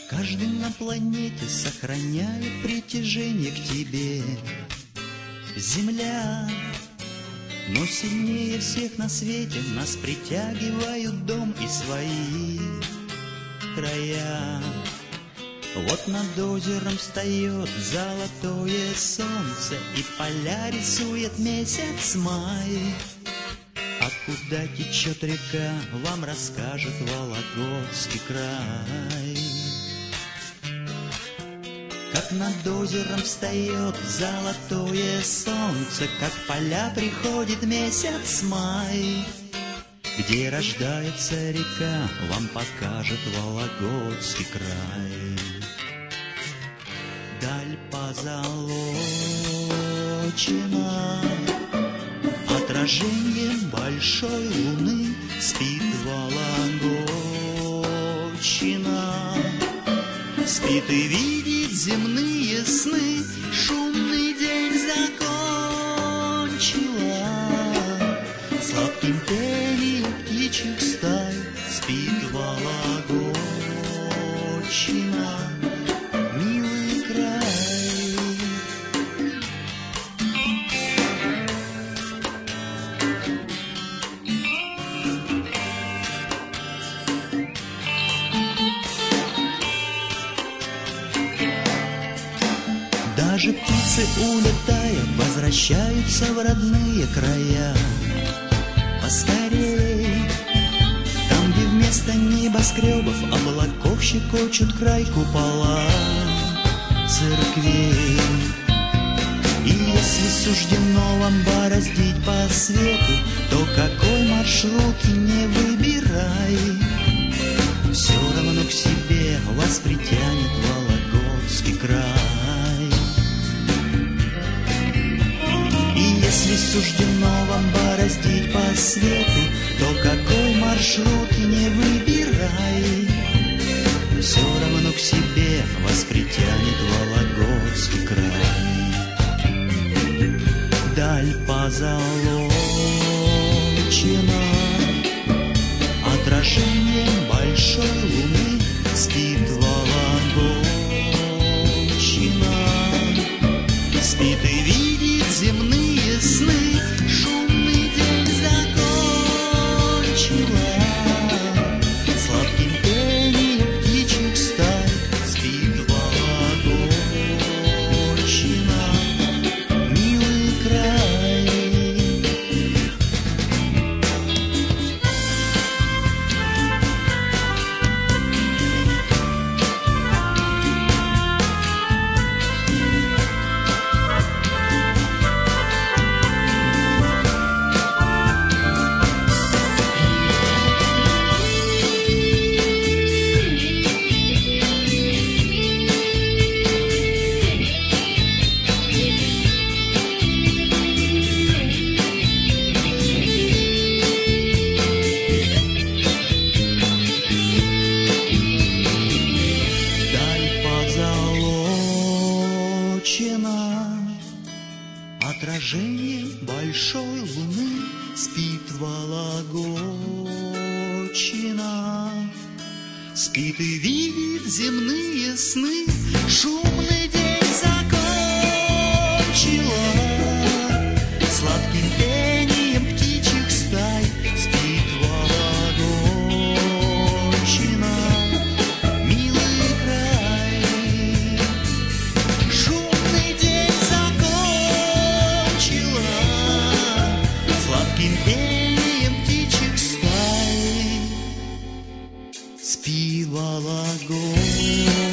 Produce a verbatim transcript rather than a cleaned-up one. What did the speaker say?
Каждый на планете сохраняет притяжение к тебе. Земля, но сильнее всех на свете нас притягивают дом и свои края. Вот над озером встает золотое солнце, и поля рисует месяц май. А куда течет река, вам расскажет Вологодский край. Как над озером встает золотое солнце, как поля приходит месяц май. Где рождается река, вам покажет Вологодский край. Даль позолочена отражением большой луны, спит Вологодчина, спит и видит земные сны. Шумный день закончила, сладким пением птичьих стай спит Вологодчина, милый край. Даже птицы, улетая, возвращаются в родные края. Поскорей, там, где вместо небоскребов облаков щекочут край купола церквей. И если суждено вам бороздить по свету, то какой маршрут не выбирай, все равно к себе вас притянет Вологодский край. И если суждено вам бороздить по свету, то какой маршрут не выбирай, все равно к себе вас притянет Вологодский край. Даль позолочена отражением большой луны, спит Вологодчина, спит и видит земные сны. Шумный день закончила, сладким пением птичьих стай спит Вологодчина, милый край. Отражение большой луны, спит Вологодчина, спит и видит земные сны. Шумный день закончила, сладким пением птичьих стай спит Вологодчина, милый край. Шумный день сладким пением птичьих стай спи, Вологодь.